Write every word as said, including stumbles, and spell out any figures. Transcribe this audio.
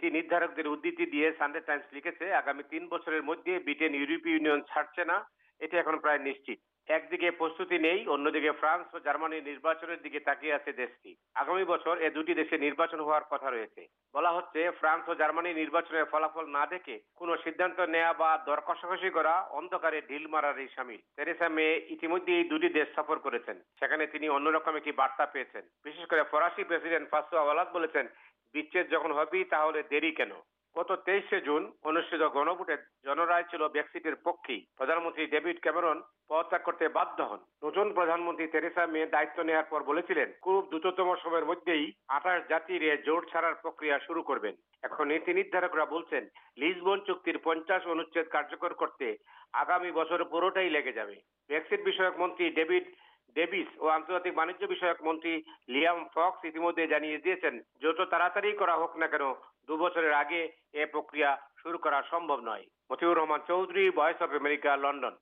নীতি নির্ধারকদের উদ্ধৃতি দিয়ে সানডে টাইমস লিখেছে, আগামী তিন বছরের মধ্যে ব্রিটেন ইউরোপীয় ইউনিয়ন ছাড়ছে না, এটা এখন প্রায় নিশ্চিত। একদিকে প্রস্তুতি নেই, অন্যদিকে ফ্রান্স ও জার্মানির নির্বাচনের দিকে তাকিয়ে আছে দেশটি। আগামী বছর এ দুটি দেশে নির্বাচন হওয়ার কথা রয়েছে। বলা হচ্ছে, ফ্রান্স ও জার্মানির নির্বাচনের ফলাফল না দেখে কোনো সিদ্ধান্ত নেওয়া বা দর কষাকষি করা অন্ধকারে ঢিল মারারই শামিল। তেরেসা মে ইতিমধ্যে এই দুটি দেশ সফর করেছেন, সেখানে তিনি অন্যরকম একটি বার্তা পেয়েছেন। বিশেষ করে ফরাসি প্রেসিডেন্ট ফ্রাঁসোয়া ওয়ালাদ বলেছেন, বিচ্ছেদ যখন হবেই তাহলে দেরি কেন। গত তেইশে জুন অনুষ্ঠিত গণভোটে জনরায় ছিল ব্রেক্সিটের পক্ষেই। প্রধানমন্ত্রী ডেভিড ক্যামেরন পদত্যাগ করতে বাধ্য হন। নতুন প্রধানমন্ত্রী তেরেসা মে দায়িত্ব নেওয়ার পর বলেছিলেন, খুব দ্রুততম সময়ের মধ্যেই আঠাশ জাতির এ জোট ছাড়ার প্রক্রিয়া শুরু করবেন। এখন নীতি নির্ধারকরা বলছেন, লিসবন চুক্তির পঞ্চাশ অনুচ্ছেদ কার্যকর করতে আগামী বছর পুরোটাই লেগে যাবে। ব্রেক্সিট বিষয়ক মন্ত্রী ডেভিড ডেভিস ও আন্তর্জাতিক বাণিজ্য বিষয়ক মন্ত্রী লিয়াম ফক্স ইতিমধ্যে জানিয়ে দিয়েছেন, যত তাড়াতাড়ি করা হোক না কেন দু বছরের আগে এ প্রক্রিয়া শুরু করা সম্ভব নয়। Motiur Rahman Chowdhury, voice of America, London.